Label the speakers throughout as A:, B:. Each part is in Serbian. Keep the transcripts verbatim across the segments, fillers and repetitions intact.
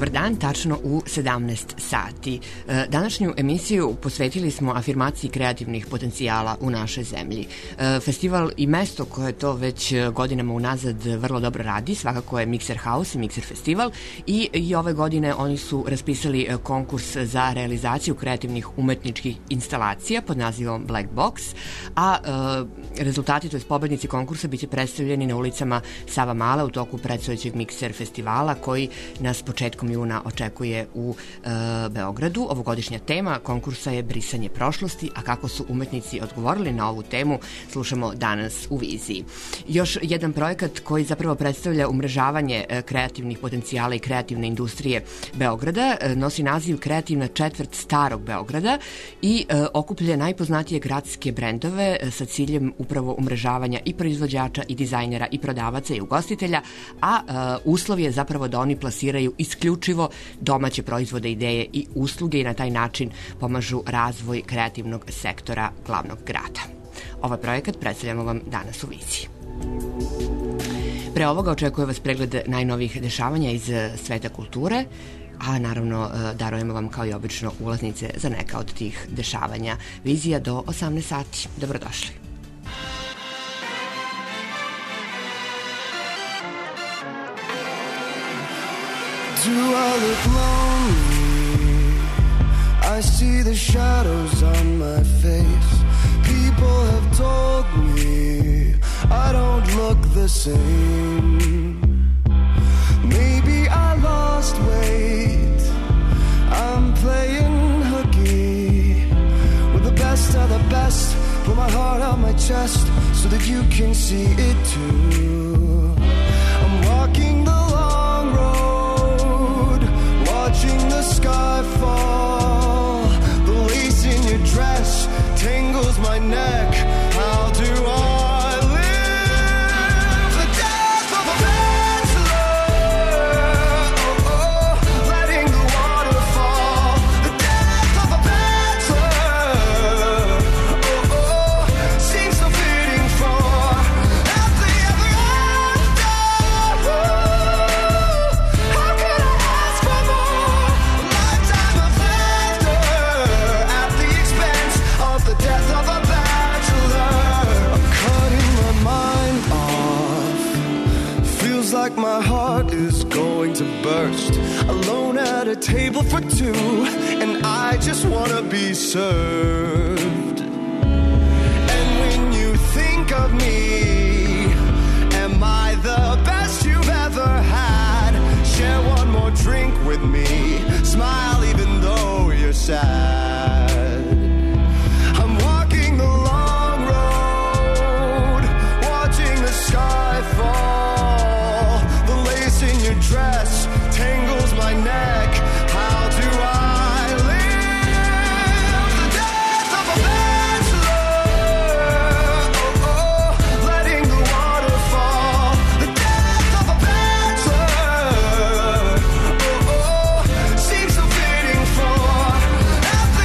A: Dobar dan, tačno u sedamnaest sati. Današnju emisiju posvetili smo afirmaciji kreativnih potencijala u našoj zemlji. Festival i mesto koje to već godinama unazad vrlo dobro radi, svakako je Mixer House i Mixer Festival i, i ove godine oni su raspisali konkurs za realizaciju kreativnih umetničkih instalacija pod nazivom Black Box, a e, rezultati, to je pobednici konkursa, biće predstavljeni na ulicama Sava Mala u toku predstojećeg Mixer Festivala koji nas početkom juna očekuje u e, Beogradu. Ovogodišnja tema konkursa je brisanje prošlosti, a kako su umetnici odgovorili na ovu temu slušamo danas u viziji. Još jedan projekat koji zapravo predstavlja umrežavanje e, kreativnih potencijala i kreativne industrije Beograda e, nosi naziv Kreativna četvrt Starog Beograda i e, okuplja najpoznatije gradske brendove e, sa ciljem upravo umrežavanja i proizvođača i dizajnera i prodavaca i ugostitelja, a e, uslov je zapravo da oni plasiraju isključivo domaće proizvode, ideje i usluge i na taj način pomažu razvoj kreativnog sektora glavnog grada. Ovaj projekat predstavljamo vam danas u viziji. Pre ovoga očekuje vas pregled najnovijih dešavanja iz sveta kulture, a naravno darujemo vam kao i obično ulaznice za neka od tih dešavanja. Vizija do osamnaest sati. Dobrodošli.
B: Do I look lonely? I see the shadows on my face. People have told me I don't look the same. Maybe I lost weight. I'm playing hooky with the best of the best. Put my heart on my chest so that you can see it too. I'm walking the long road, watching the sky fall. The lace in your dress tangles my neck. How do I live the death of a bachelor? Oh, oh, letting the water fall. The death of a bachelor. Oh, oh, seems so fitting for at the other end. How could I ask for more? A lifetime of laughter at the expense of the death of a bachelor. I'm cutting my mind off. Feels like my heart is going to burst. Alone at a table for two, and I just wanna be served. And when you think of me, am I the best you've ever had? Share one more drink with me. Smile even though you're sad. I'm walking the long road, watching the sky fall. The lace in your dress tangles my neck. How do I live the death of a bachelor? Oh, oh, letting the water fall. The death of a bachelor. Oh, oh, seems so fitting for at the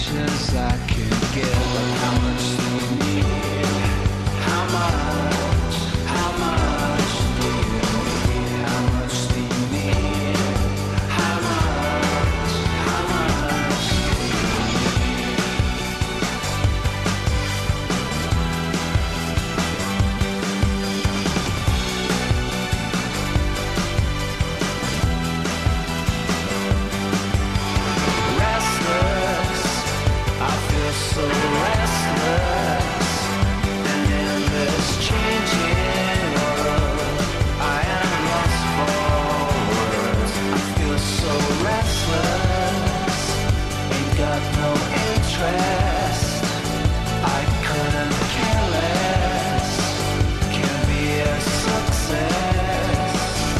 B: as I can get, but how much do you need? How much? How much do you need? How much do you need? How much? How much do you need? Restless, I feel so restless, and in this changing world, I am lost for words. I feel so restless, ain't got no interest. I couldn't care less, can be a success.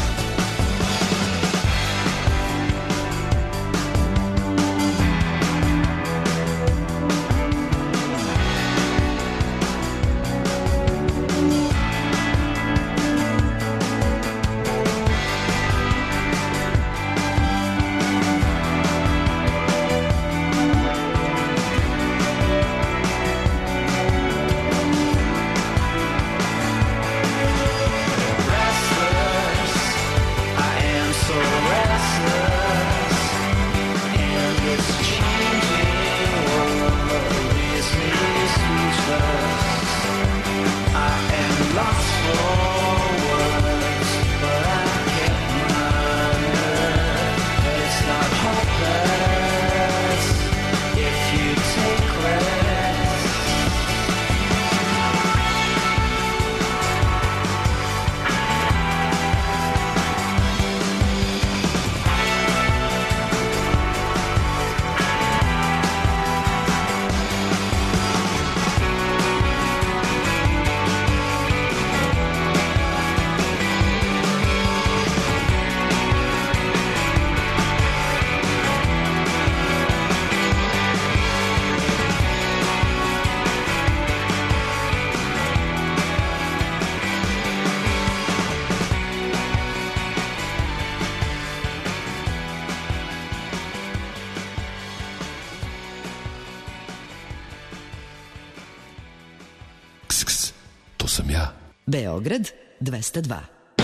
B: Restless, I am so restless, and this changing world leaves me speechless. I am lost for words, but I get mine. It's not hopeless if you take rest.
C: Ks, ks, to sam ja.
D: Beograd dvesta dva.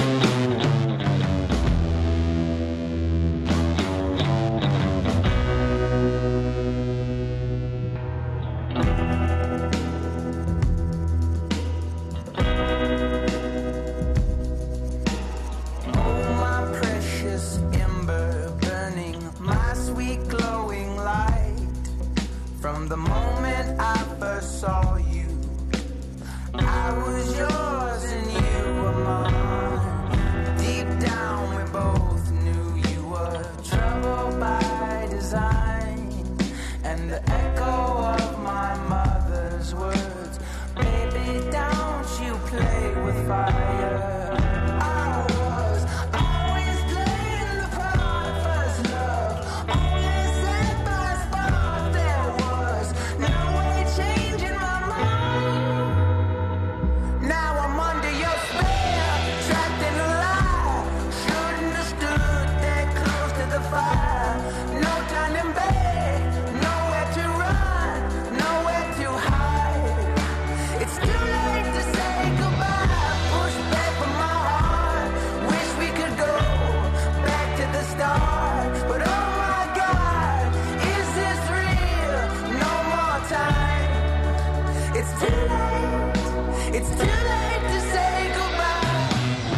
B: Oh, my precious ember burning, my sweet glowing light. From the moment I first saw you, I was yours and you were mine. Deep down we both knew you were trouble by design. And the echo of my mother's words, baby, don't you play with fire. I was always playing the part, first love, only set by spark. There was no way changing my mind. Now I'm under your spell, trapped in a lie. Shouldn't have stood that close to the fire. No turning back, nowhere to run, nowhere to hide. It's too late to say goodbye. Push back from my heart. Wish we could go back to the start. But oh my God, is this real? No more time. It's too late. It's too late to say goodbye.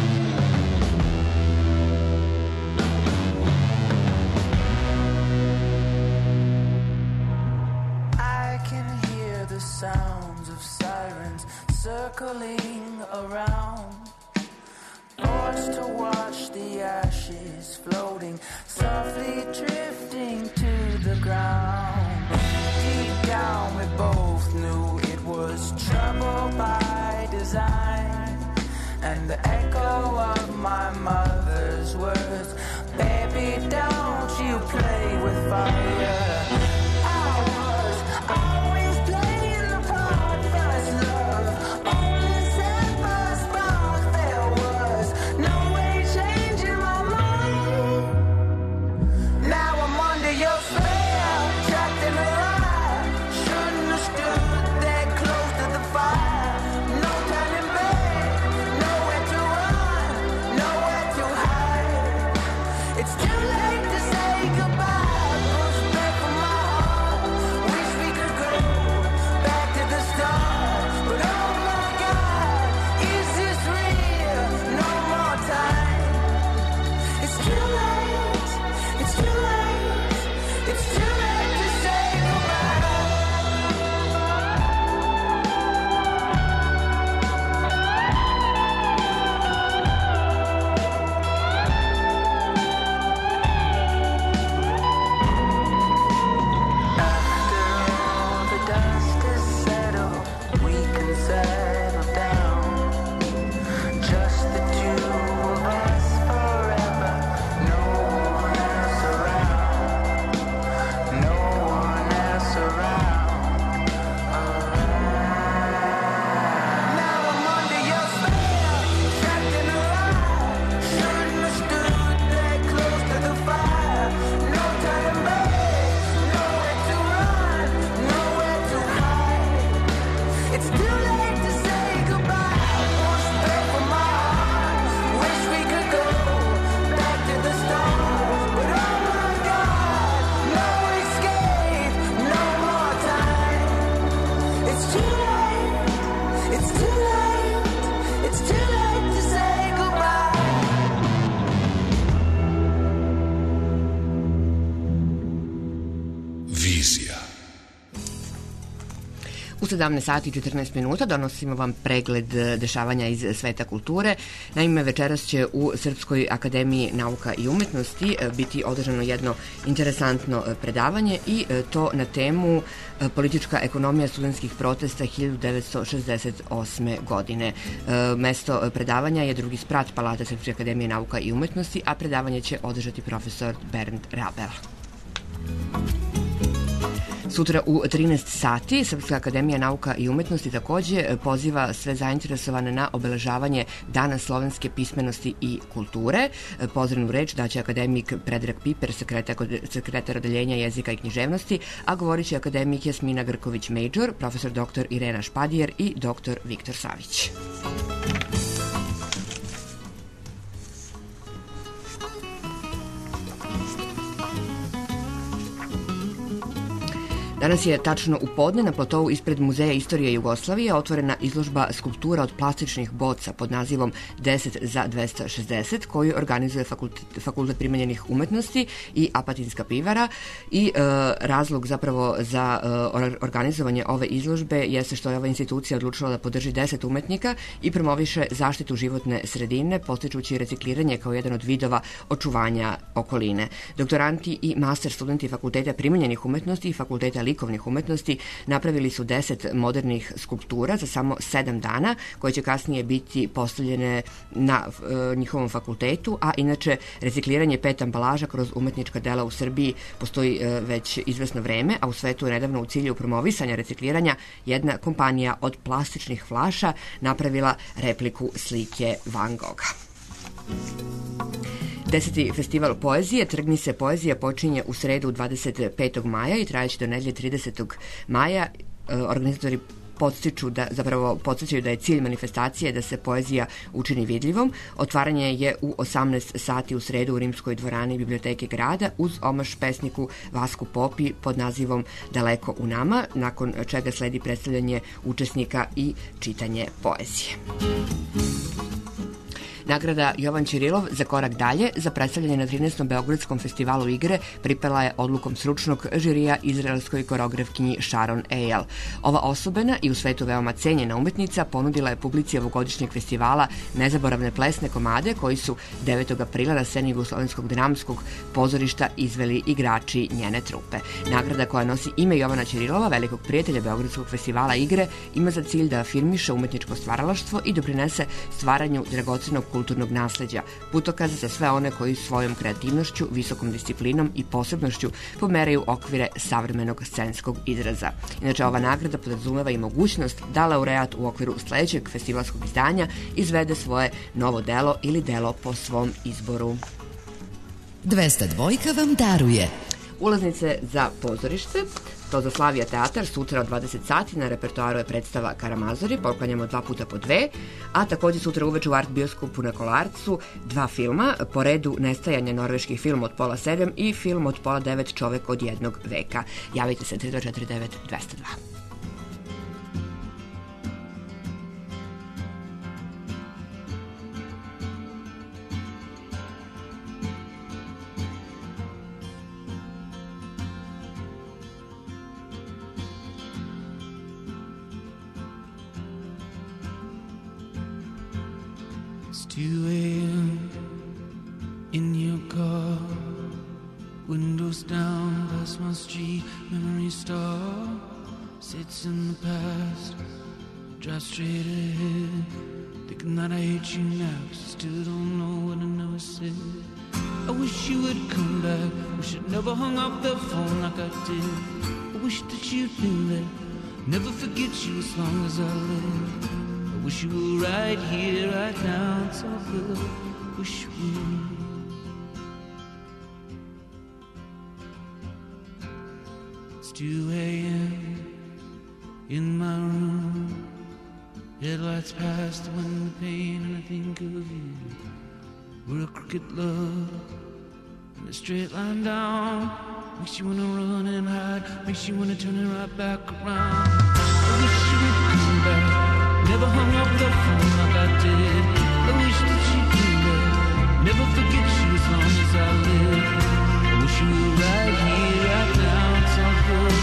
B: I can hear the sounds of sirens circling around. Forced to watch the ashes floating, softly drifting to the ground. Deep down we both knew it was trouble by design. And the echo of my mother's words, baby, don't you play with fire. I was always playing the part, first love, only set by spark. There was no way changing my mind. Now I'm under your spell, trapped in a lie.
C: Emisija.
A: U sedamnaest sati i četrnaest minuta donosimo vam pregled dešavanja iz sveta kulture. Naime, večeras će u Srpskoj akademiji nauka i umetnosti biti održano jedno interesantno predavanje i to na temu politička ekonomija studentskih protesta hiljadu devetsto šezdeset osme. godine. Mesto predavanja je drugi sprat Palate Srpske akademije nauka i umetnosti, a predavanje će održati profesor Bernd Rabel. Sutra u trinaest sati Srpska akademija nauka i umetnosti takođe poziva sve zainteresovane na obeležavanje Dana slovenske pismenosti i kulture. Pozdravnu reč daće akademik Predrag Piper, sekretar, sekretar odeljenja jezika i književnosti, a govorit će akademik Jasmina Grković-Major, profesor doktor Irena Špadijer i doktor Viktor Savić. Danas je tačno u podne na platovu ispred Muzeja istorije Jugoslavije otvorena izložba skulptura od plastičnih boca pod nazivom deset za dvesta šezdeset koju organizuje Fakultet, Fakultet primenjenih umetnosti i Apatinska pivara i e, razlog zapravo za e, organizovanje ove izložbe jeste što je ova institucija odlučila da podrži deset umetnika i promoviše zaštitu životne sredine, postičući recikliranje kao jedan od vidova očuvanja okoline. Doktoranti i master studenti Fakulteta primenjenih umetnosti i Fakulteta likovnih umetnosti napravili su deset modernih skulptura za samo sedam dana, koje će kasnije biti postavljene na e, njihovom fakultetu, a inače recikliranje pet ambalaža kroz umetnička dela u Srbiji postoji e, već izvesno vreme, a u svetu je nedavno u cilju promovisanja recikliranja jedna kompanija od plastičnih flaša napravila repliku slike Van Gogha. Deseti festival poezije Trgni se poezija počinje u sredu dvadeset petog maja i trajeće do nedelje tridesetog maja. Organizatori podstiču da, zapravo podsjećaju da je cilj manifestacije da se poezija učini vidljivom. Otvaranje je u osamnaest sati u sredu u Rimskoj dvorani Biblioteke grada uz omaš pesniku Vasku Popi pod nazivom Daleko u nama, nakon čega sledi predstavljanje učesnika i čitanje poezije. Nagrada Jovan Ćirilov za korak dalje za predstavljanje na trinaestom Beogradskom festivalu igre pripala je odlukom stručnog žirija izraelskoj koreografkinji Sharon Eyal. Ova osobena i u svetu veoma cenjena umetnica ponudila je publici ovogodišnjeg festivala nezaboravne plesne komade koji su devetog aprila na sceni Jugoslovenskog dramskog pozorišta izveli igrači njene trupe. Nagrada koja nosi ime Jovana Ćirilova, velikog prijatelja Beogradskog festivala igre, ima za cilj da afirmiše umetničko stvaralaštvo i doprinese stvaranju dragocenog kulturnog nasleđa, putokaz za sve one koji svojom kreativnošću, visokom disciplinom i posebnošću pomeraju okvire savremenog scenskog izraza. Inače, ova nagrada podrazumeva i mogućnost da laureat u okviru sledećeg festivalskog izdanja izvede svoje novo delo ili delo po svom izboru.
D: dvesta dvojka vam daruje
A: Ulaznice za pozorište, to za Slavija teatar, sutra od dvadeset sati na repertoaru je predstava Karamazori, poklanjamo dva puta po dve, a takođe sutra uveče u Art bioskopu na Kolarcu dva filma, po redu Nestajanje, norveški film od pola sedam i film od pola devet Čovek od jednog veka. Javite se tri dva četiri devet dva zero dva.
E: two a.m. in your car, windows down past my street, memory star sits in the past, drive straight ahead, thinking that I hate you now, still don't know what I never said. I wish you would come back, wish I'd never hung up the phone like I did. I wish that you knew that, never forget you as long as I live. I wish you were right here, right now, it's all good. Wish you would. It's two a.m. in my room. Headlights past the window pane, and I think of you. We're a crooked love, and a straight line down makes you wanna run and hide, makes you wanna turn it right back around. I wish you would come back, never hung up the phone like I did. I wish that you could live, never forget you as long as I live. I wish you were right here, right now, it's all good.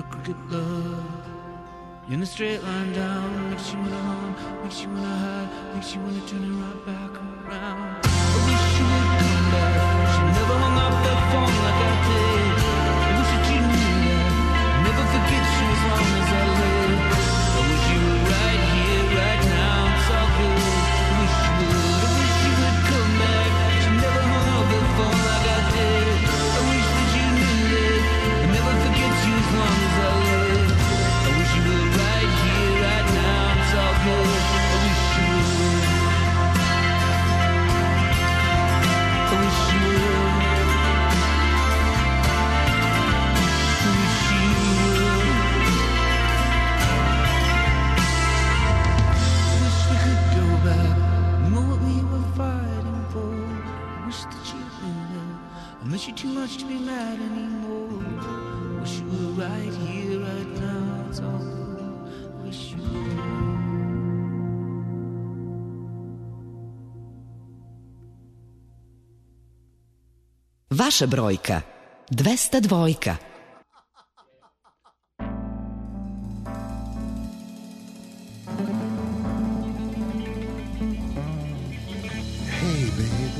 E: crooked love. In a straight line down, makes you wanna run, makes you wanna hide, makes you wanna turn it right back around. I wish you would come back. Wish you never hung up that phone like I did. I wish that you knew that I'll never forget you as long as I live. I wish you were right here, right now. It's all good. I wish you would. I wish you would come back. Wish you never hung up that phone like I did. I wish that you knew that I'll never forget you as long as I live. I wish you were right here, right now. It's all good. I wish you would. I wish you would. I wish you would. I wish we could go back. Remember what we were fighting for. I wish that you knew that I miss you too much to be mad anymore. I wish you were right here, right now. It's all good. I wish you would.
D: Vaša brojka dvesta dva.
F: Hey, baby.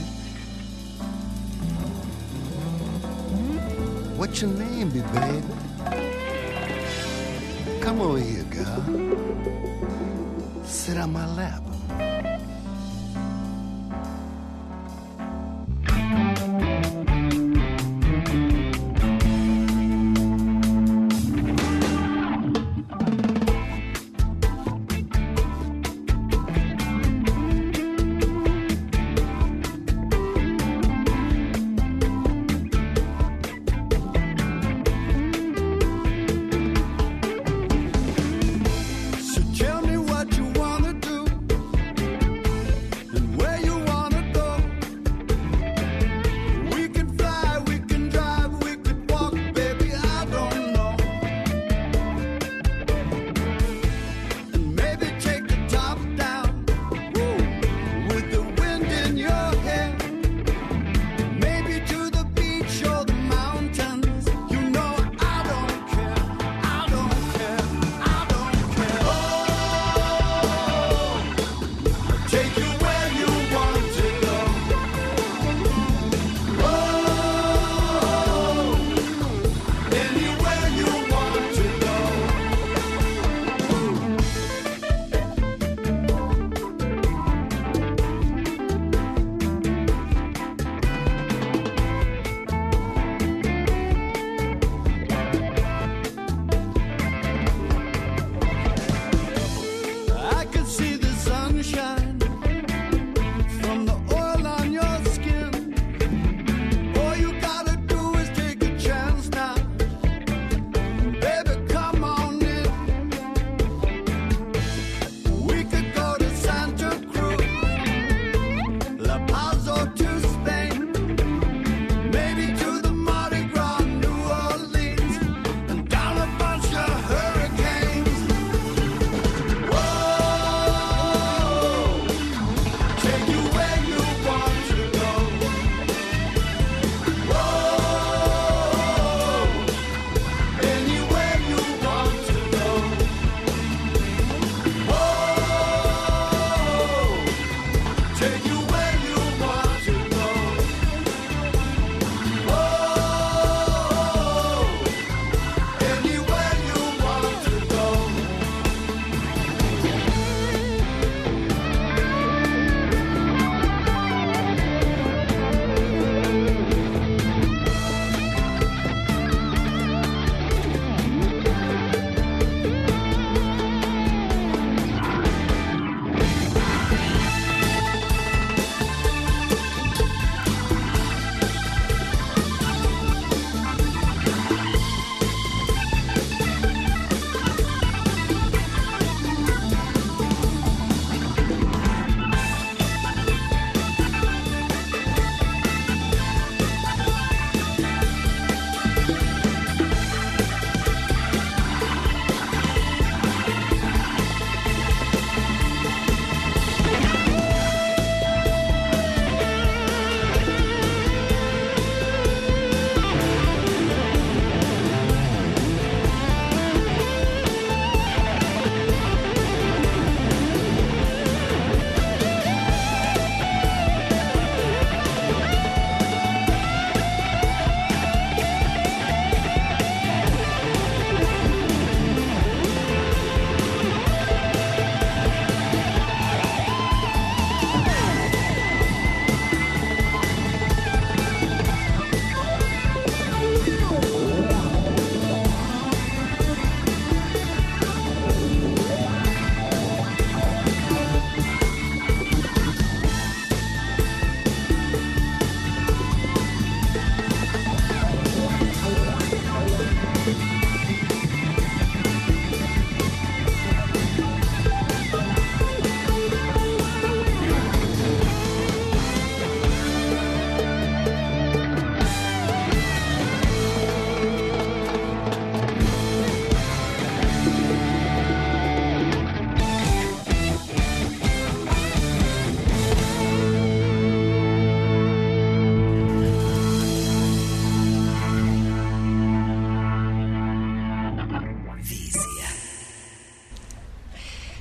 F: What's your name, be baby? Come over here, girl. Sit on my lap.
B: So tell me what you wanna do.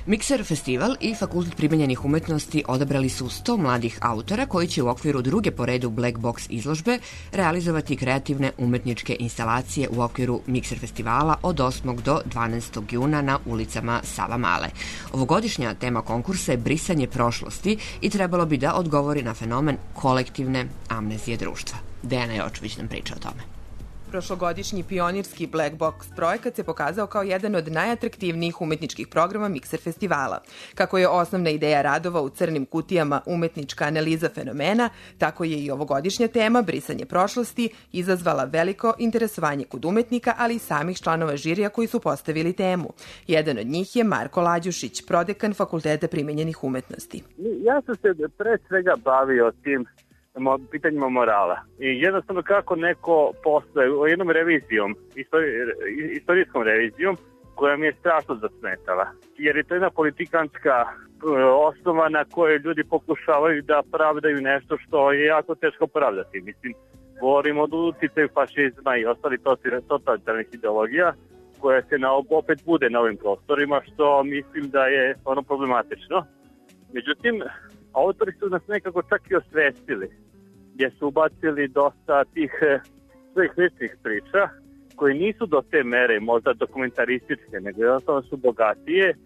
A: Mikser festival i Fakultet primenjenih umetnosti odabrali su sto mladih autora koji će u okviru druge po redu Black Box izložbe realizovati kreativne umetničke instalacije u okviru Mikser festivala od osmog do dvanaestog juna na ulicama Savamale. Ovogodišnja tema konkursa je brisanje prošlosti i trebalo bi da odgovori na fenomen kolektivne amnezije društva. Dejana Jočević nam priča o tome.
G: Prošlogodišnji pionirski Black Box projekat se pokazao kao jedan od najatraktivnijih umetničkih programa Mikser festivala. Kako je osnovna ideja radova u crnim kutijama umetnička analiza fenomena, tako je i ovogodišnja tema, brisanje prošlosti, izazvala veliko interesovanje kod umetnika, ali i samih članova žirija koji su postavili temu. Jedan od njih je Marko Lađušić, prodekan Fakulteta primenjenih umetnosti.
H: Ja sam se pre svega bavio tim pitanjima morala. I jednostavno kako neko posle, jednom revizijom, istori, istorijskom revizijom, koja mi je strašno zasmetala. Jer je to jedna politikanska osnova na kojoj ljudi pokušavaju da pravdaju nešto što je jako teško pravdati. Mislim, govorimo od uticaju fašizma i ostali totalitarnih ideologija, koja se na, opet bude na ovim prostorima, što mislim da je ono problematično. Međutim, autori su nas nekako čak i osvestili, gdje su ubacili dosta tih svojih ličnih priča, koji nisu do te mere možda dokumentarističke, nego jednostavno su bogatije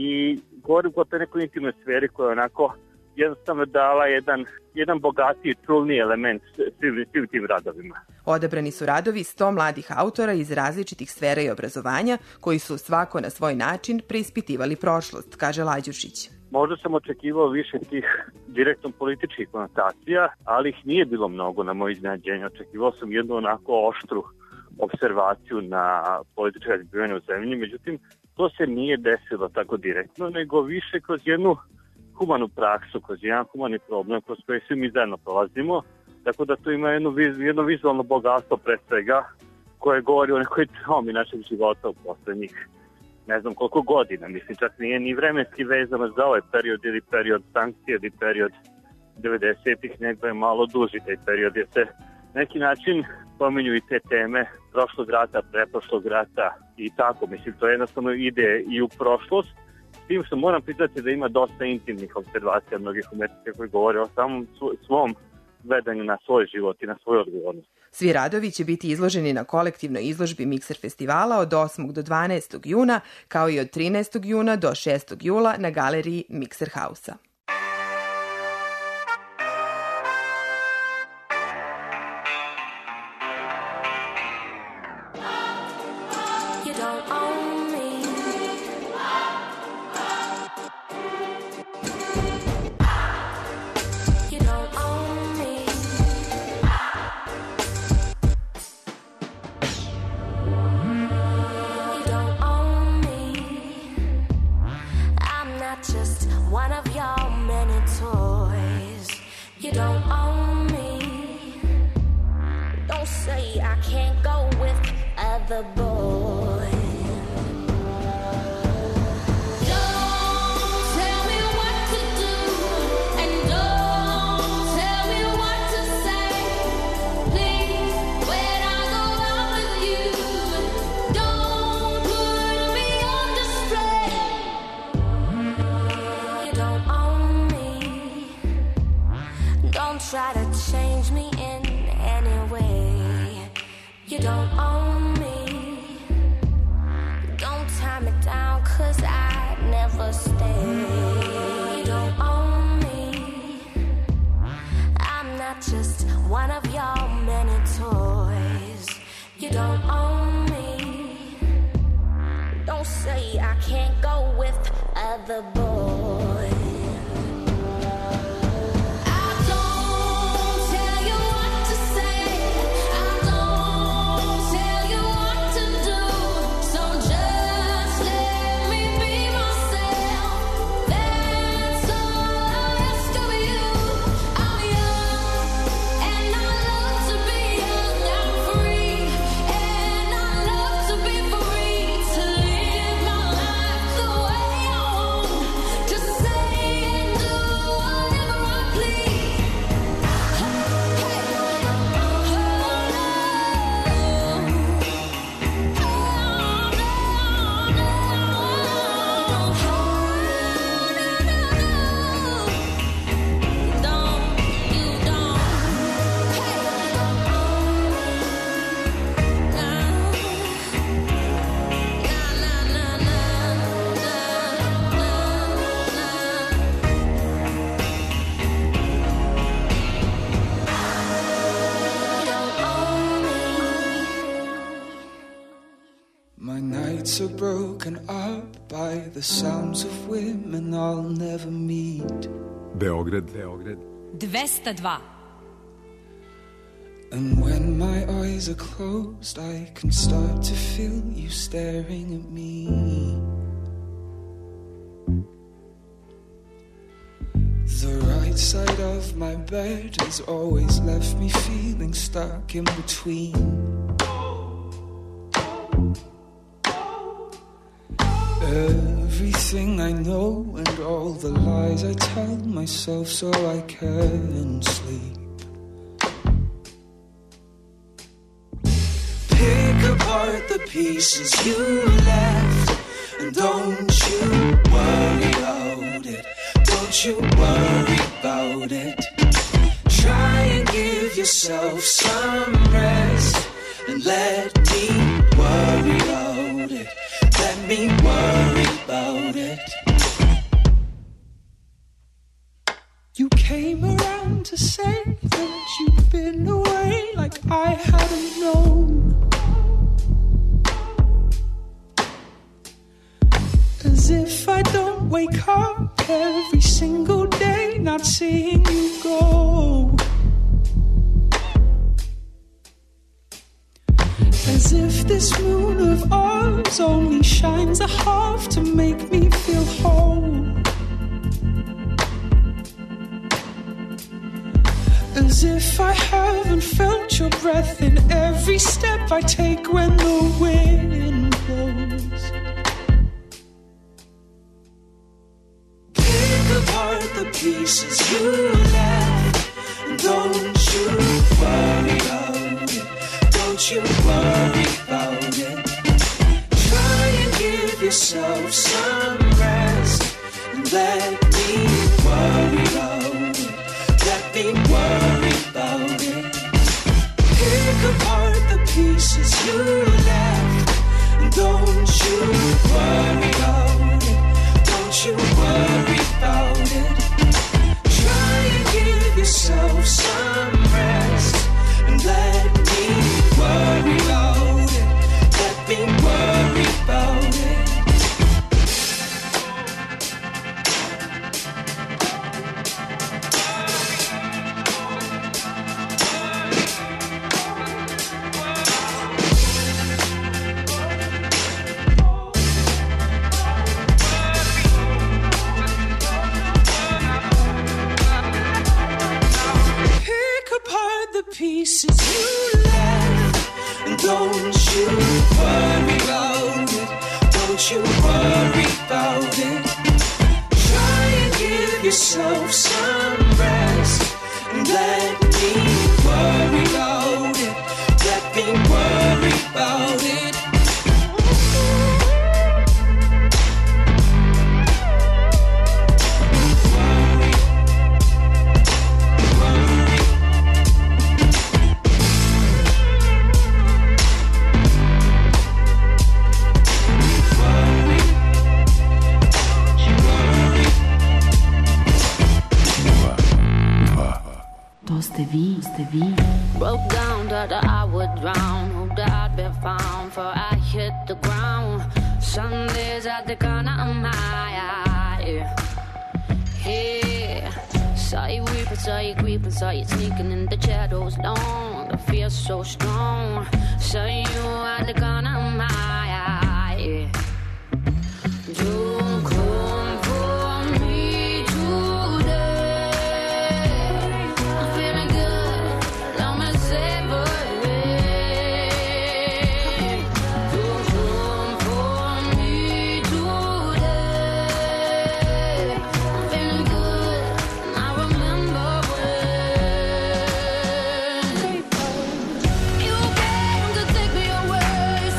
H: i govorim o toj nekoj intimnoj sferi koja je onako jednostavno dala jedan, jedan bogatiji, čulniji element svim, svim tim radovima.
G: Odabrani su radovi sto mladih autora iz različitih sfera i obrazovanja, koji su svako na svoj način preispitivali prošlost, kaže Lađušić.
H: Možda sam očekivao više tih direktno političkih konotacija, ali ih nije bilo mnogo na moje iznenađenje. Očekivao sam jednu onako oštru observaciju na političke razbivanje u zemlji, međutim, to se nije desilo tako direktno, nego više kroz jednu humanu praksu, kroz jedan humani problem kroz koji svi mi zajedno prolazimo, tako da tu ima jedno, jedno vizualno bogatstvo pre svega, koje govori o nekoj traumi našeg života u poslednjih ne znam koliko godina, mislim čak nije ni vremenski vezano za ovaj period ili period sankcije ili period devedesetih, nego je malo duži taj period, jer se neki način pominju i te teme prošlog rata, preprošlog rata i tako, mislim to jednostavno ide i u prošlost, s tim što moram pitati da ima dosta intimnih observacija mnogih umetnika koji govore o samom svom gledanju na svoj život i na svoju odgovornost.
G: Svi radovi će biti izloženi na kolektivnoj izložbi Mikser festivala od osmog do dvanaestog juna, kao i od trinaestog juna do šestog jula na galeriji Mikser Hausa.
I: Try to change me in any way. You don't own me. Don't tie me down, cause I never stay. You don't own me. I'm not just one of your many toys. You don't own me. Don't say I can't go with other boys.
B: To live my life the way I want.
E: My nights are broken up by the sounds of women I'll never meet.
J: Beograd, Beograd.
K: dvesta dva.
E: And when my eyes are closed, I can start to feel you staring at me. The right side of my bed has always left me feeling stuck in between. Everything I know and all the lies I tell myself so I can sleep. Pick apart the pieces you left, and don't you worry about it. Don't you worry about it. Try and give yourself some rest, and let me worry about it. Let me worry about it. You came around to say that you'd been away like I hadn't known. As if I don't wake up every single day not seeing you go. As if this moon of ours only shines a half to make me feel whole. As if I haven't felt your breath in every step I take when the wind blows. Pick apart the pieces you left, and don't you worry about it. Don't you worry about it. Try and give yourself some rest, and let me worry about it. Let me worry about it. Pick apart the pieces you left, and don't you worry about it. Don't you worry about it. Try and give yourself some rest, and let me worry about it. Let me worry about it. Pieces you left, and don't you worry about it. Don't you worry about it. Try and give yourself some rest, and let me worry about it. Let me worry about it.
L: Vi, ste vi. Broke down that I would drown. Hope that I'd be found for I hit the ground. Some days at the corner of my eye. Yeah. Saw you weeping, saw you creeping, saw you sneaking in the shadows long. The fear so strong. Saw you at the corner of my eye. Don't come for me today.
I: You came to take me away.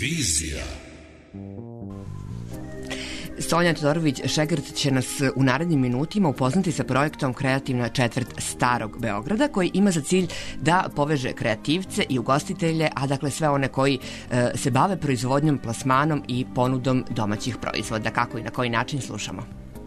C: Vizija.
A: Sonja Todorović-Šegrt će nas u narednim minutima upoznati sa projektom Kreativna četvrt Starog Beograda, koji ima za cilj da poveže kreativce i ugostitelje, a dakle sve one koji e, se bave proizvodnjom, plasmanom i ponudom domaćih proizvoda. Kako i na koji način, slušamo.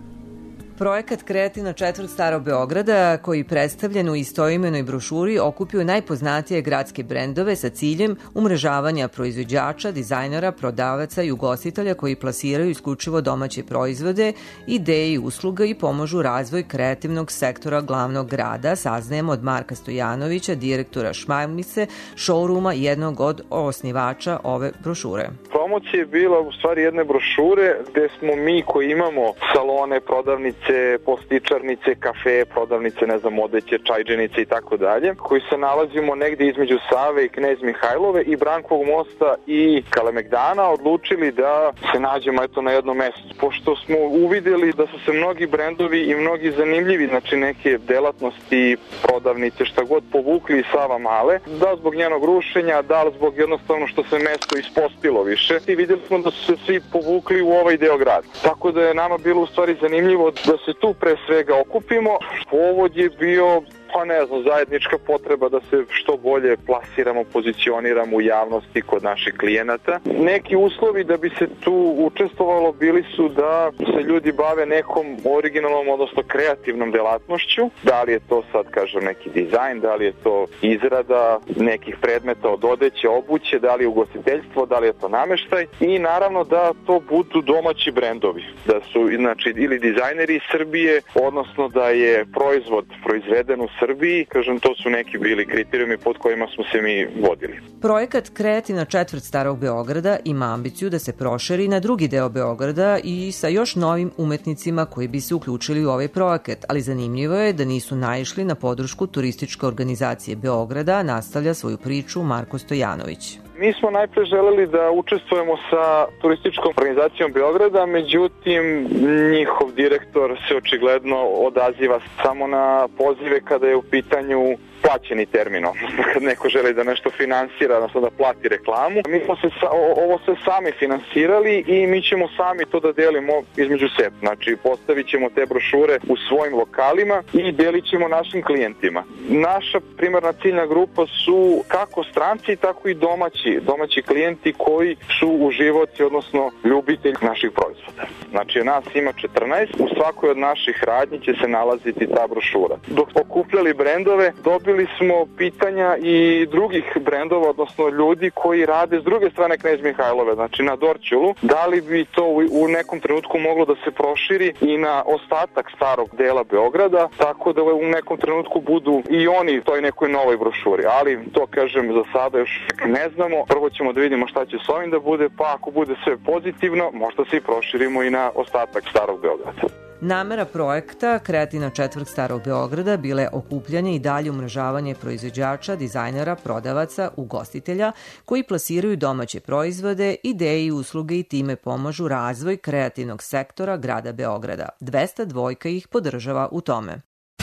K: Projekat Kreativna četvrt Starog Beograda, koji predstavljen u istoimenoj brošuri, okupio najpoznatije gradske brendove sa ciljem umrežavanja proizvođača, dizajnera, prodavaca i ugostitelja koji plasiraju isključivo domaće proizvode, ideje i usluga i pomažu razvoj kreativnog sektora glavnog grada, saznajemo od Marka Stojanovića, direktora Šmarmice, showrooma, jednog od osnivača ove brošure.
M: Promocija je bila u stvari jedne brošure gde smo mi koji imamo salone, prodavnice, postičarnice, kafe, prodavnice, ne znam, odeće, čajđenice i tako dalje, koji se nalazimo negde između Save i Knez Mihajlove i Brankovog mosta i Kalemegdana, odlučili da se nađemo eto na jednom mestu. Pošto smo uvideli da su se mnogi brendovi i mnogi zanimljivi, znači neke delatnosti, prodavnice, šta god, povukli iz Sava Male, da zbog njenog rušenja, da zbog jednostavno što se mesto ispostilo više. I videli smo da su se svi povukli u ovaj deo grada. Tako da je nama bilo u stvari zanimljivo da se tu pre svega okupimo. Povod je bio, pa ne znam, zajednička potreba da se što bolje plasiramo, pozicioniramo u javnosti kod naših klijenata. Neki uslovi da bi se tu učestvovalo bili su da se ljudi bave nekom originalnom, odnosno kreativnom delatnošću. Da li je to sad, kažem, neki dizajn, da li je to izrada nekih predmeta od odeće, obuće, da li je ugostiteljstvo, da li je to nameštaj i naravno da to budu domaći brendovi. Da su, znači, ili dizajneri iz Srbije, odnosno da je proizvod proizveden u Srbiji, kažem, to su neki bili kriterijumi pod kojima smo se mi vodili.
K: Projekat Kreativna četvrt Starog Beograda ima ambiciju da se proširi na drugi deo Beograda i sa još novim umetnicima koji bi se uključili u ovaj projekat, ali zanimljivo je da nisu naišli na podršku turističke organizacije Beograda, nastavlja svoju priču Marko Stojanović.
M: Mi smo najpre želeli da učestvujemo sa turističkom organizacijom Beograda, međutim njihov direktor se očigledno odaziva samo na pozive kada je u pitanju plaćeni termin, kad neko želi da nešto finansira, odnosno da plati reklamu. Mi smo se sa, ovo sve sami finansirali i mi ćemo sami to da delimo između sebe. Znači, postavit ćemo te brošure u svojim lokalima i delit ćemo našim klijentima. Naša primarna ciljna grupa su kako stranci, tako i domaći, domaći klijenti koji su uživaoci, odnosno ljubitelji naših proizvoda. Znači, nas ima četrnaest, u svakoj od naših radnji će se nalaziti ta brošura. Dok smo okupljali brendove, dobili smo pitanja i drugih brendova, odnosno ljudi koji rade s druge strane Knez Mihajlove, znači na Dorćolu, da li bi to u nekom trenutku moglo da se proširi i na ostatak starog dela Beograda, tako da u nekom trenutku budu i oni u toj nekoj novoj brošuri, ali to, kažem, za sada još ne znamo. Prvo ćemo da vidimo šta će s ovim da bude, pa ako bude sve pozitivno, možda se i proširimo i na ostatak starog Beograda.
K: Namera projekta Kreativna četvrt Starog Beograda bila je okupljanje i dalje umrežavanje proizvođača, dizajnera, prodavaca, ugostitelja koji plasiraju domaće proizvode, ideje i usluge i time pomažu razvoj kreativnog sektora grada Beograda. dvesta dva ih podržava u tome.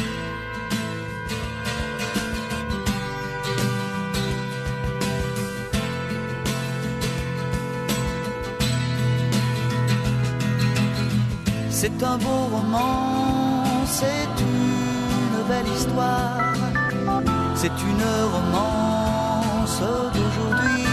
N: C'est un beau roman, c'est une belle histoire, c'est une romance d'aujourd'hui.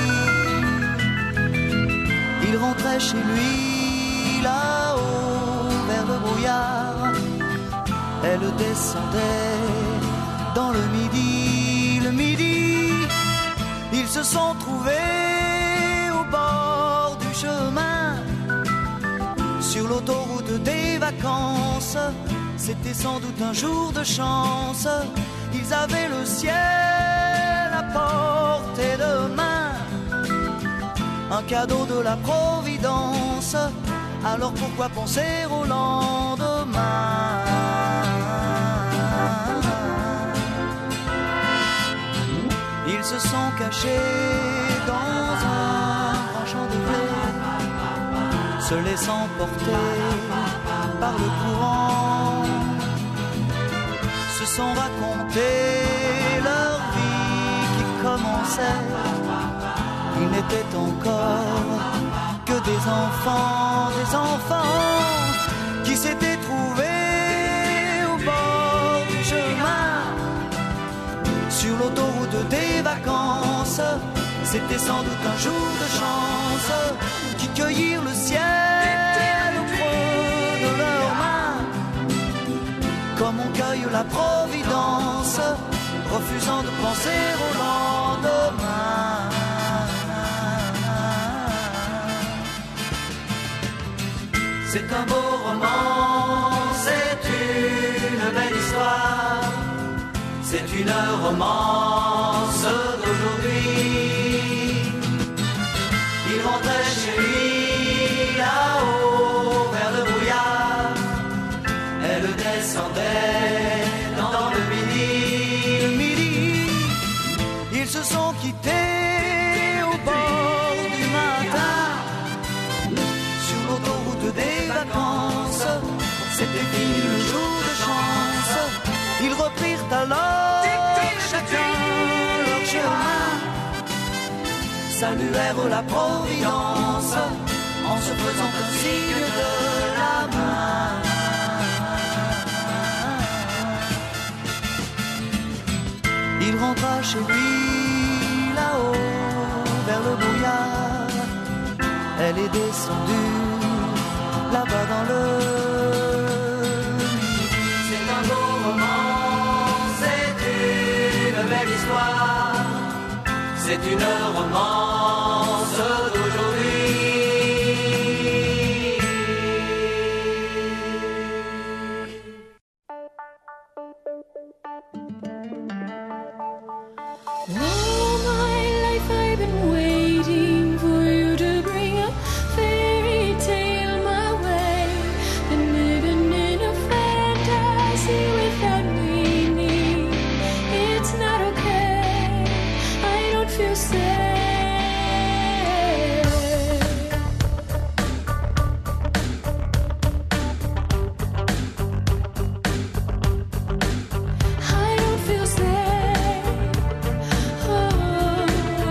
N: Il rentrait chez lui là-haut vers le brouillard, elle descendait dans le midi, le midi. Ils se sont trouvés au bord du chemin, sur l'autoroute des vacances. C'était sans doute un jour de chance, ils avaient le ciel à portée de main, un cadeau de la Providence, alors pourquoi penser au lendemain? Ils se sont cachés dans un grand champ de blé, se laissant porter par le courant, se sont racontés leur vie qui commençait. Ils n'étaient n'étaient encore que des enfants, des enfants qui s'étaient trouvés au bord du chemin. Sur l'autoroute des vacances, c'était sans doute un jour de chance qui cueillirent le ciel au creux de leurs mains, comme on cueille la providence, refusant de penser au lendemain. C'est un beau roman, c'est une belle histoire, c'est une romance d'aujourd'hui. Il rentrait chez lui là-haut vers le brouillard, elle descendait dans le midi. Le midi, ils se sont quittés au bord du matin, sur l'autoroute des vacances. C'était fini le jour de chance. Ils reprirent alors chacun leur chemin, saluèrent la providence en se faisant un signe de la main. Il rentra chez lui là-haut vers le brouillard, elle est descendue là-bas dans le midi. C'est un beau roman, c'est une belle histoire, c'est une romance d'aujourd'hui.
O: All my life I've been waiting for you to bring a fairy tale my way. Been living in a fantasy without meaning. It's not okay, I don't feel safe. I don't feel safe. Oh.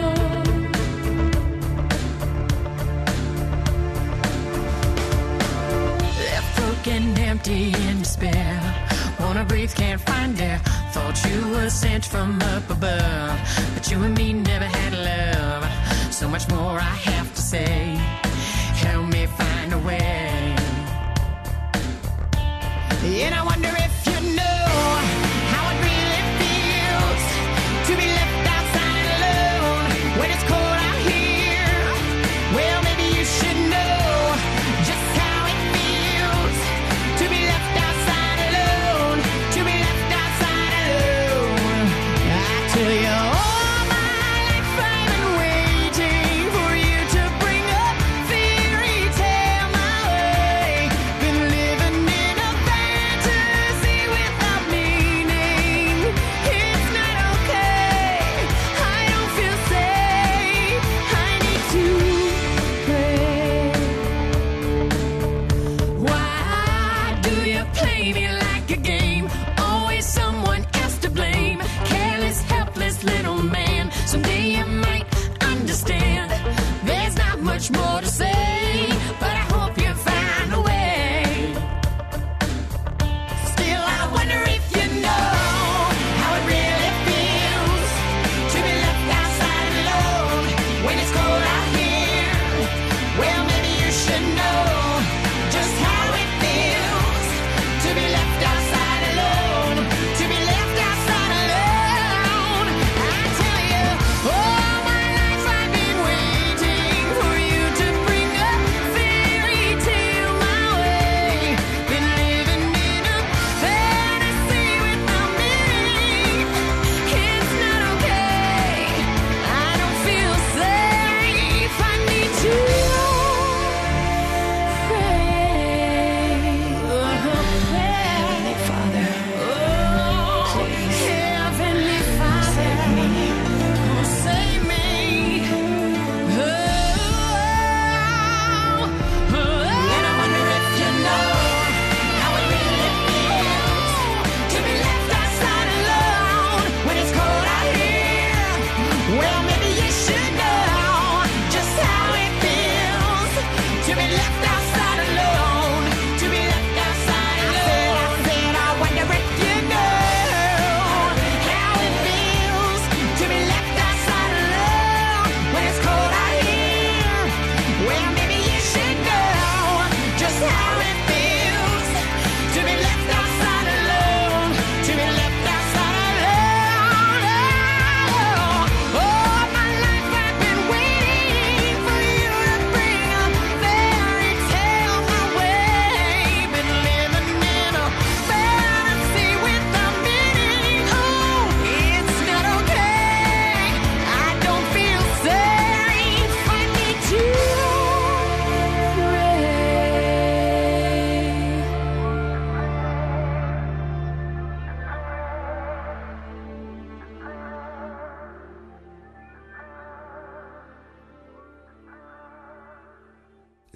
P: Left broken, empty, in despair. Wanna breathe, can't find air. Thought you were sent from up above, but you and me never had love. So much more I have to say. Help me find a way. And I wonder if you know how it really feels to be left outside alone when it's cold out here. Well, maybe you should know just how it feels to be left outside alone, to be left outside alone. I tell you, all my life I've been waiting for you to bring a fairy tale my way. Been living in a fantasy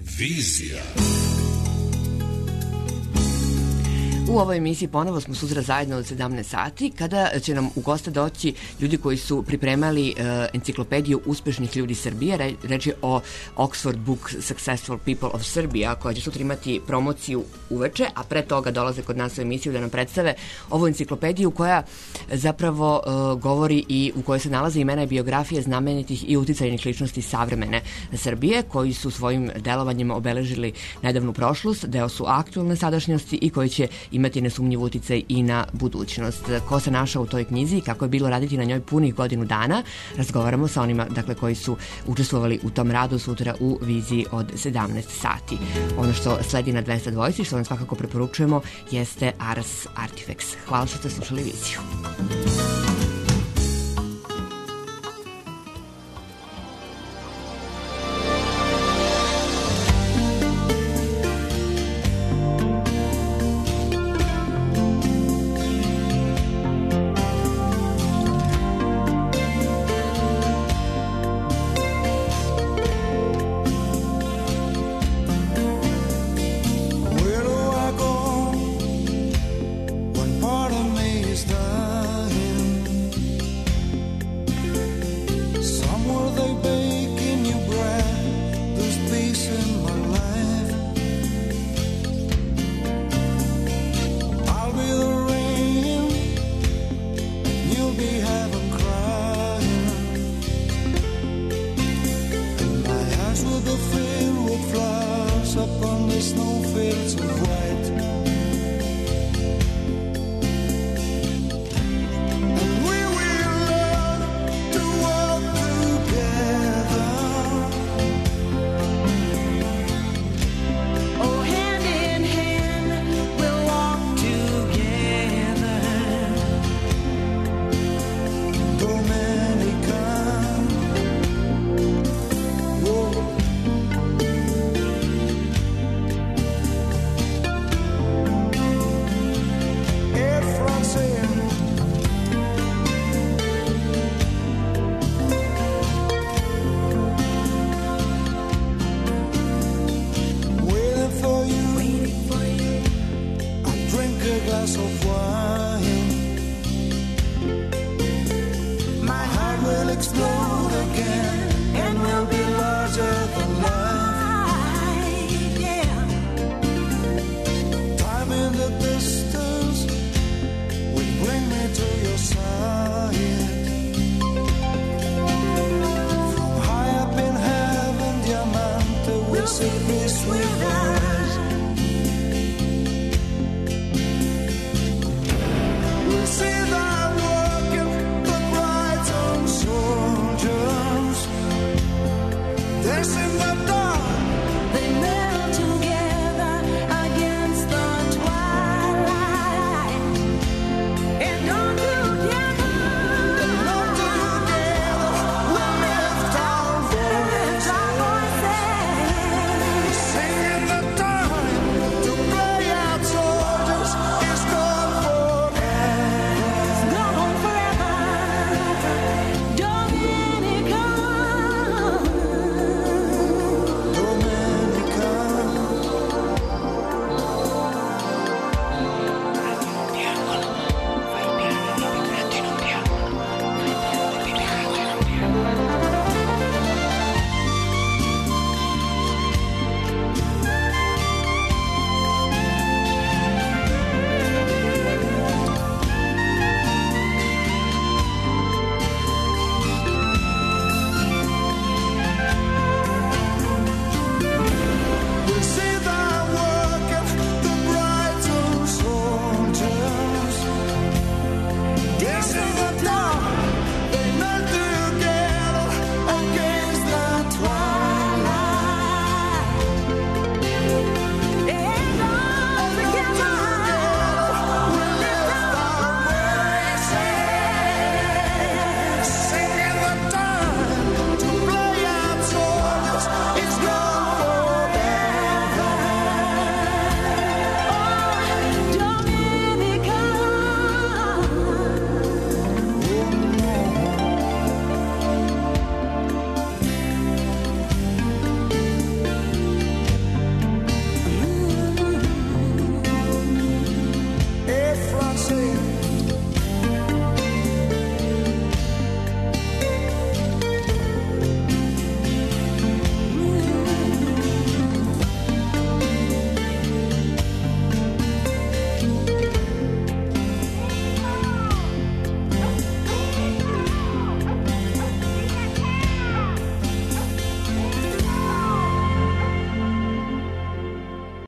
C: Vizija.
A: U ovoj emisiji ponovo smo sutra zajedno od sedamnaest sati, kada će nam u goste doći ljudi koji su pripremali uh, enciklopediju uspešnih ljudi Srbije. Re, reč je o Oxford Book Successful People of Serbia, koja će sutra imati promociju uveče, a pre toga dolaze kod nas u emisiju da nam predstave ovu enciklopediju koja zapravo uh, govori i u kojoj se nalaze imena i biografije znamenitih i uticajnih ličnosti savremene Srbije, koji su svojim delovanjem obeležili nedavnu prošlost, deo su aktualne sadašnjosti i koji će imati nesumnjiv uticaj i na budućnost. Ko se našao u toj knjizi i kako je bilo raditi na njoj punih godinu dana, razgovaramo sa onima dakle, koji su učestvovali u tom radu sutra u Viziji od sedamnaest sati. Ono što sledi na dvesta dvojici, što vam svakako preporučujemo, jeste Ars Artifex. Hvala što ste slušali Viziju.
B: Where do I go when part of me is dying? Somewhere they bake in your breath, there's peace in my life. I'll be the rain, and you'll be heaven crying. And my eyes will be filled with flowers upon the snowfields of white.